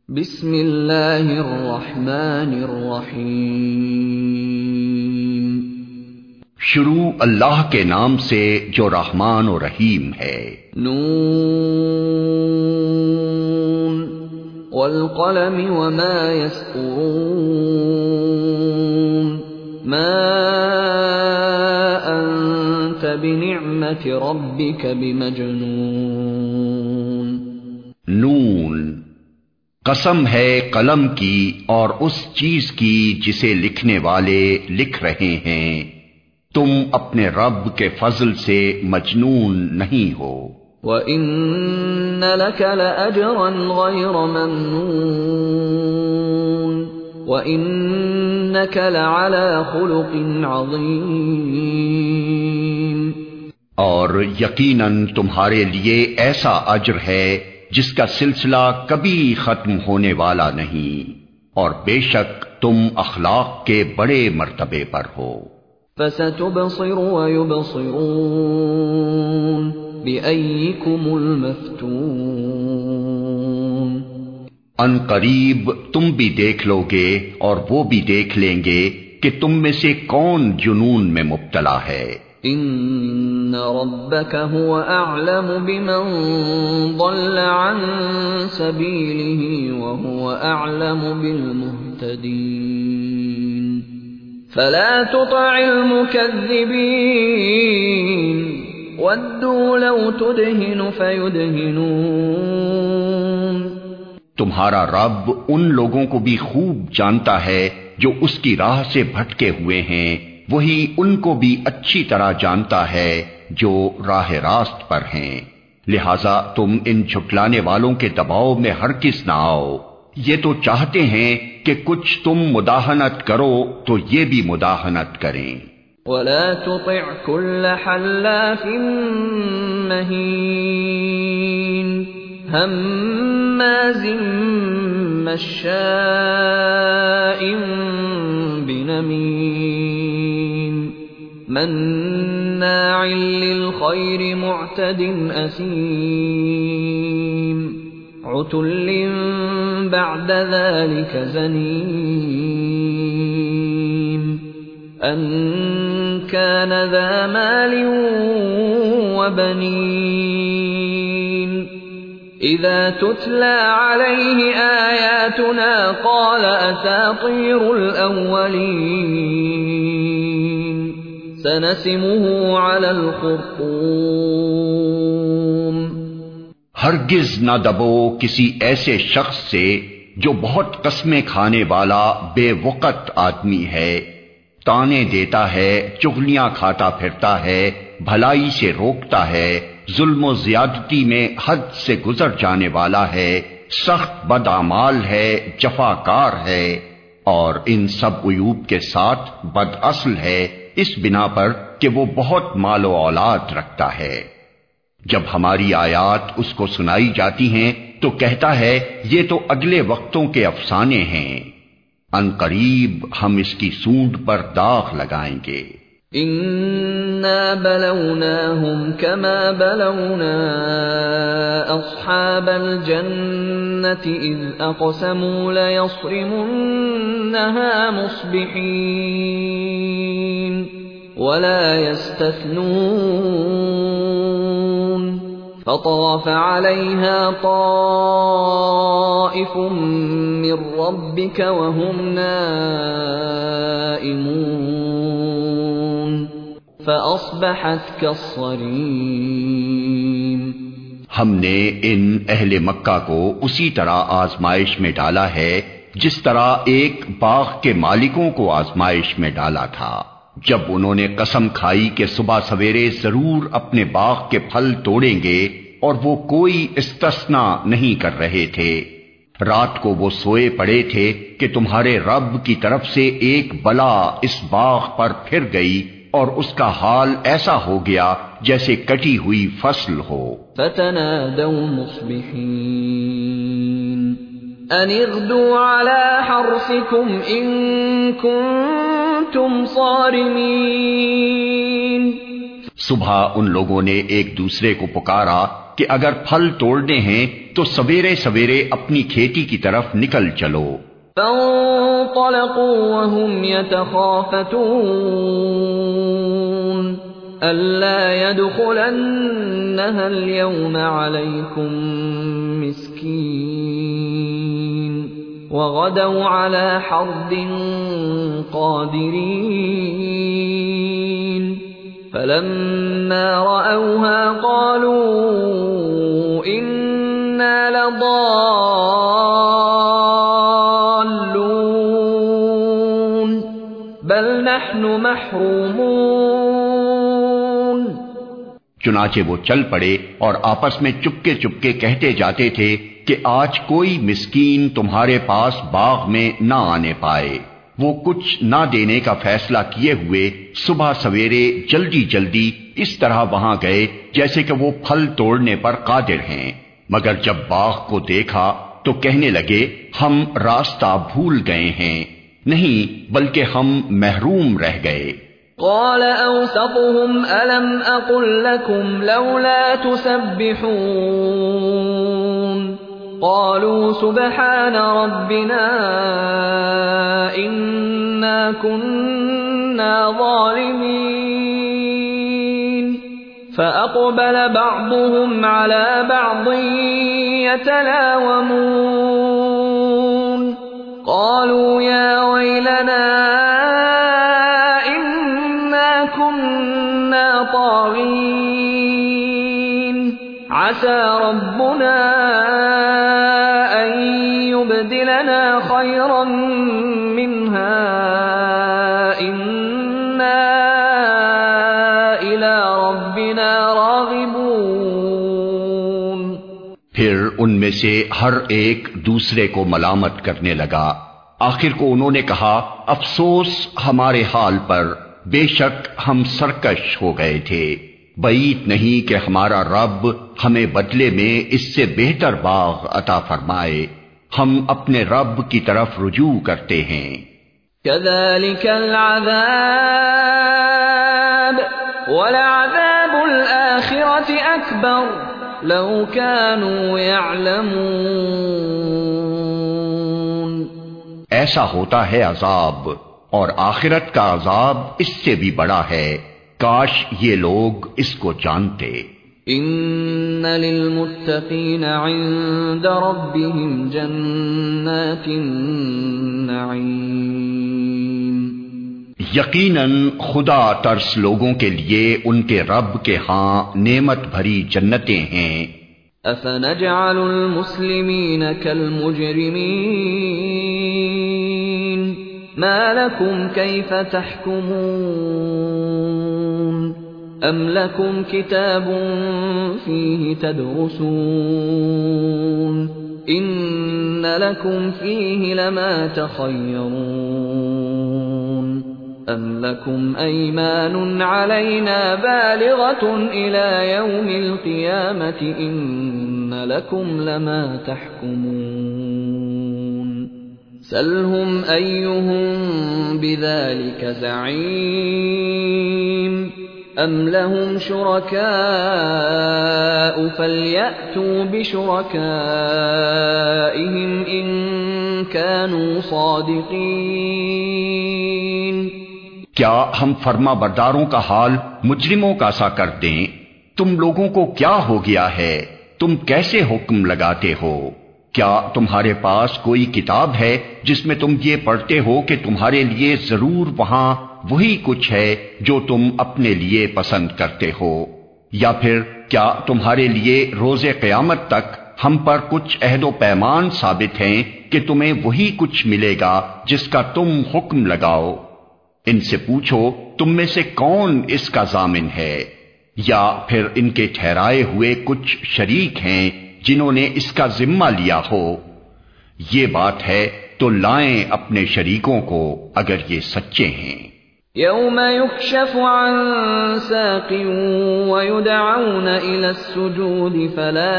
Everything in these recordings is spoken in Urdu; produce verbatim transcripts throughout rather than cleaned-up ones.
بسم اللہ الرحمن الرحیم۔ شروع اللہ کے نام سے جو رحمان و رحیم ہے۔ نون والقلم وما يسطرون ما انت بنعمت ربك بمجنون۔ نون، قسم ہے قلم کی اور اس چیز کی جسے لکھنے والے لکھ رہے ہیں، تم اپنے رب کے فضل سے مجنون نہیں ہو۔ وَإِنَّ لَكَ لَأَجْرًا غَيْرَ مَمْنُونٍ وَإِنَّكَ لَعَلَى خُلُقٍ عَظِيمٍ۔ اور یقیناً تمہارے لیے ایسا اجر ہے جس کا سلسلہ کبھی ختم ہونے والا نہیں، اور بے شک تم اخلاق کے بڑے مرتبے پر ہو۔ فَسَتُبْصِرُ وَيُبْصِرُونَ بِأَيِّكُمُ الْمَفْتُونُ۔ ان قریب تم بھی دیکھ لو گے اور وہ بھی دیکھ لیں گے کہ تم میں سے کون جنون میں مبتلا ہے۔ ان ربک هو اعلم بمن ضل عن سبیلہ وهو اعلم بالمہتدین فلا تطع المکذبین ودوا لو تدہن فیدہنون۔ تمہارا رب ان لوگوں کو بھی خوب جانتا ہے جو اس کی راہ سے بھٹکے ہوئے ہیں، وہی ان کو بھی اچھی طرح جانتا ہے جو راہ راست پر ہیں، لہذا تم ان جھٹلانے والوں کے دباؤ میں ہرگز نہ آؤ۔ یہ تو چاہتے ہیں کہ کچھ تم مداہنت کرو تو یہ بھی مداہنت کریں۔ وَلَا تُطِعْ كُلَّ حَلَّافٍ مَّهِينٍ هَمَّازٍ مَّشَّاءٍ بِنَمِيمٍ مَّنَّاعٍ لِّلْخَيْرِ مُعْتَدٍ أَثِيمٍ عُتُلٍّ بَعْدَ ذَلِكَ زَنِيمٍ أَن كَانَ ذَا مَالٍ وَبَنِينَ إِذَا تُتْلَى عَلَيْهِ آيَاتُنَا قَالَ أَسَاطِيرُ الْأَوَّلِينَ سَنَسِمُهُ عَلَى الْخُرْطُومِ۔ ہرگز نہ دبو کسی ایسے شخص سے جو بہت قسمیں کھانے والا بے وقت آدمی ہے، تانے دیتا ہے، چغلیاں کھاتا پھرتا ہے، بھلائی سے روکتا ہے، ظلم و زیادتی میں حد سے گزر جانے والا ہے، سخت بدعمال ہے، جفاکار ہے، اور ان سب عیوب کے ساتھ بد اصل ہے، اس بنا پر کہ وہ بہت مال و اولاد رکھتا ہے۔ جب ہماری آیات اس کو سنائی جاتی ہیں تو کہتا ہے یہ تو اگلے وقتوں کے افسانے ہیں، ان قریب ہم اس کی سونڈ پر داغ لگائیں گے۔ اِنَّا بَلَوْنَاهُمْ كَمَا بَلَوْنَا أَصْحَابَ الْجَنَّةِ إِذْ أَقْسَمُوا لَيَصْرِمُنَّهَا مُصْبِحِينَ وَلَا يَسْتَثْنُونَ فَطَافَ عَلَيْهَا طَائِفٌ مِّن رَّبِّكَ وَهُمْ نَائِمُونَ فَأَصْبَحَتْ كَالصَّرِيمِ۔ ہم نے ان اہل مکہ کو اسی طرح آزمائش میں ڈالا ہے جس طرح ایک باغ کے مالکوں کو آزمائش میں ڈالا تھا، جب انہوں نے قسم کھائی کہ صبح سویرے ضرور اپنے باغ کے پھل توڑیں گے، اور وہ کوئی استثنا نہیں کر رہے تھے۔ رات کو وہ سوئے پڑے تھے کہ تمہارے رب کی طرف سے ایک بلا اس باغ پر پھر گئی، اور اس کا حال ایسا ہو گیا جیسے کٹی ہوئی فصل ہو۔ فَتَنَادَوْا مُصْبِحِينَ أَنِ اغْدُوا عَلَى حَرْثِكُمْ إِن كُنتُمْ صَارِمِينَ۔ صبح ان لوگوں نے ایک دوسرے کو پکارا کہ اگر پھل توڑنے ہیں تو سویرے سویرے اپنی کھیتی کی طرف نکل چلو۔ فانطلقوا وهم يتخافتون ألا يدخلنها اليوم عليكم مسكين وغدوا على حرد قادرين فلما رأوها قالوا إنا لضالون بل نحن محرومون۔ چنانچہ وہ چل پڑے اور آپس میں چپکے چپکے کہتے جاتے تھے کہ آج کوئی مسکین تمہارے پاس باغ میں نہ آنے پائے۔ وہ کچھ نہ دینے کا فیصلہ کیے ہوئے صبح سویرے جلدی جلدی اس طرح وہاں گئے جیسے کہ وہ پھل توڑنے پر قادر ہیں، مگر جب باغ کو دیکھا تو کہنے لگے ہم راستہ بھول گئے ہیں، نہیں بلکہ ہم محروم رہ گئے۔ قال اوسطهم الم اقل لكم لولا تسبحون قالوا سبحان ربنا انا كنا ظالمين فاقبل بعضهم على بعض يتلاومون قالوا يا ويلنا كنا طاغين عسى ربنا أن يبدلنا خيرا منها إنا إلى ربنا راغبون۔ پھر ان میں سے ہر ایک دوسرے کو ملامت کرنے لگا۔ آخر کو انہوں نے کہا افسوس ہمارے حال پر، بے شک ہم سرکش ہو گئے تھے، بعید نہیں کہ ہمارا رب ہمیں بدلے میں اس سے بہتر باغ عطا فرمائے، ہم اپنے رب کی طرف رجوع کرتے ہیں۔ كذلك العذاب ولعذاب الآخرة أكبر لو كانوا يعلمون۔ ایسا ہوتا ہے عذاب، اور آخرت کا عذاب اس سے بھی بڑا ہے، کاش یہ لوگ اس کو جانتے۔ ان للمتقین عند ربهم جنات النعیم۔ یقیناً خدا ترس لوگوں کے لیے ان کے رب کے ہاں نعمت بھری جنتیں ہیں۔ افنجعل المسلمین کالمجرمین ما لكم كيف تحكمون أم لكم كتاب فيه تدرسون إن لكم فيه لما تخيرون أم لكم أيمان علينا بالغة إلى يوم القيامة إن لكم لما تحكمون سلهم أيهم بذلك زعيم أم لهم شركاء فليأتوا بشركائهم إن كانوا صادقين۔ کیا ہم فرما برداروں کا حال مجرموں کا سا کر دیں؟ تم لوگوں کو کیا ہو گیا ہے؟ تم کیسے حکم لگاتے ہو؟ کیا تمہارے پاس کوئی کتاب ہے جس میں تم یہ پڑھتے ہو کہ تمہارے لیے ضرور وہاں وہی کچھ ہے جو تم اپنے لیے پسند کرتے ہو؟ یا پھر کیا تمہارے لیے روز قیامت تک ہم پر کچھ عہد و پیمان ثابت ہیں کہ تمہیں وہی کچھ ملے گا جس کا تم حکم لگاؤ؟ ان سے پوچھو تم میں سے کون اس کا ضامن ہے؟ یا پھر ان کے ٹھہرائے ہوئے کچھ شریک ہیں جنہوں نے اس کا ذمہ لیا ہو؟ یہ بات ہے تو لائیں اپنے شریکوں کو اگر یہ سچے ہیں۔ یوم یکشف عن ساق ویدعون الى السجود فلا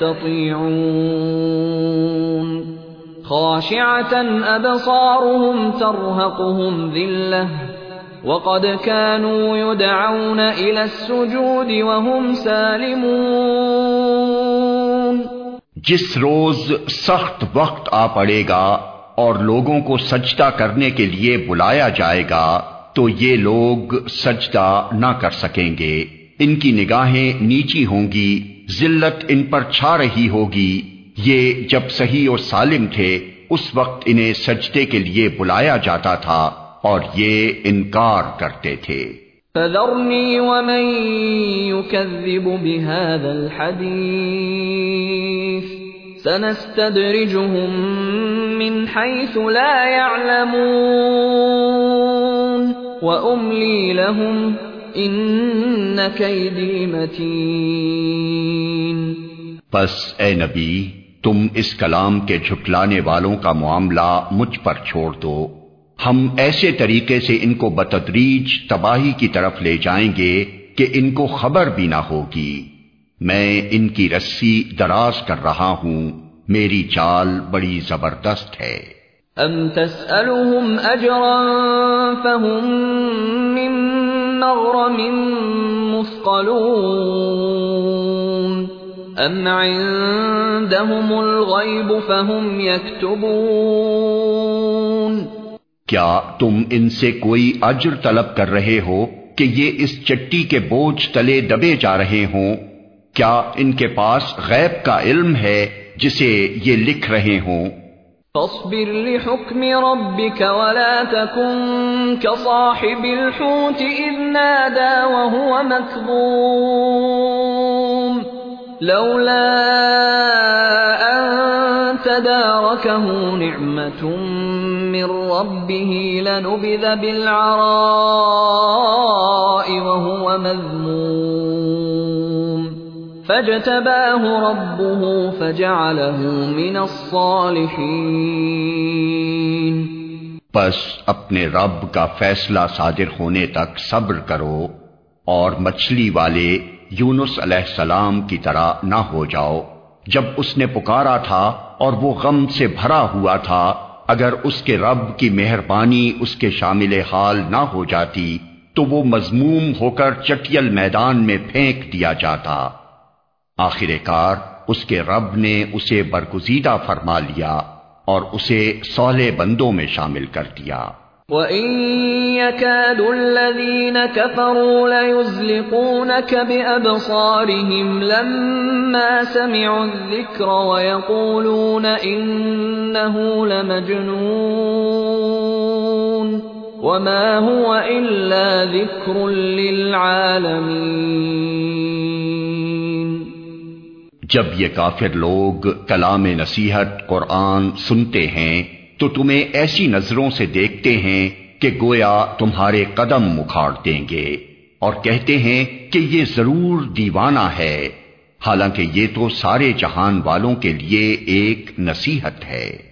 يستطيعون خاشعة ابصارهم ترهقهم ذلة وقد كانوا يدعون الى السجود وهم سالمون۔ جس روز سخت وقت آ پڑے گا اور لوگوں کو سجدہ کرنے کے لیے بلایا جائے گا تو یہ لوگ سجدہ نہ کر سکیں گے، ان کی نگاہیں نیچی ہوں گی، ذلت ان پر چھا رہی ہوگی۔ یہ جب صحیح اور سالم تھے اس وقت انہیں سجدے کے لیے بلایا جاتا تھا اور یہ انکار کرتے تھے۔ فَذَرْنِي وَمَن يُكَذِّبُ بِهَذَا الْحَدِيثِ سَنَسْتَدْرِجُهُم مِّنْ حَيْثُ لَا يَعْلَمُونَ وَأُمْلِي لَهُمْ إِنَّ كَيْدِي مَتِينٌ۔ بس اے نبی تم اس کلام کے جھٹلانے والوں کا معاملہ مجھ پر چھوڑ دو، ہم ایسے طریقے سے ان کو بتدریج تباہی کی طرف لے جائیں گے کہ ان کو خبر بھی نہ ہوگی۔ میں ان کی رسی دراز کر رہا ہوں، میری چال بڑی زبردست ہے۔ ام تسألهم اجرا فهم من مغرم مثقلون ام عندهم الغیب فهم یکتبون۔ کیا تم ان سے کوئی اجر طلب کر رہے ہو کہ یہ اس چٹی کے بوجھ تلے دبے جا رہے ہوں؟ کیا ان کے پاس غیب کا علم ہے جسے یہ لکھ رہے ہوں؟ فاصبر لحکم ربک ولا تکن كصاحب الحوت اذ نادى وهو مكظوم لولا ان تداركه نعمة من ربه لنبذ بالعراء وهو مذموم فاجتباه ربه فجعله من الصالحين۔ پس اپنے رب کا فیصلہ صادر ہونے تک صبر کرو اور مچھلی والے یونس علیہ السلام کی طرح نہ ہو جاؤ جب اس نے پکارا تھا اور وہ غم سے بھرا ہوا تھا، اگر اس کے رب کی مہربانی اس کے شامل حال نہ ہو جاتی تو وہ مذموم ہو کر چٹیل میدان میں پھینک دیا جاتا۔ آخر کار اس کے رب نے اسے برگزیدہ فرما لیا اور اسے صالح بندوں میں شامل کر دیا۔ وَإِن يَكَادُ الَّذِينَ كَفَرُوا لَيُزْلِقُونَكَ بِأَبْصَارِهِمْ لَمَّا سَمِعُوا الذِّكْرَ وَيَقُولُونَ إِنَّهُ لَمَجْنُونٌ وَمَا هُوَ إِلَّا ذِكْرٌ لِّلْعَالَمِينَ۔ جب یہ کافر لوگ کلام نصیحت قرآن سنتے ہیں تو تمہیں ایسی نظروں سے دیکھتے ہیں کہ گویا تمہارے قدم اکھاڑ دیں گے، اور کہتے ہیں کہ یہ ضرور دیوانہ ہے، حالانکہ یہ تو سارے جہان والوں کے لیے ایک نصیحت ہے۔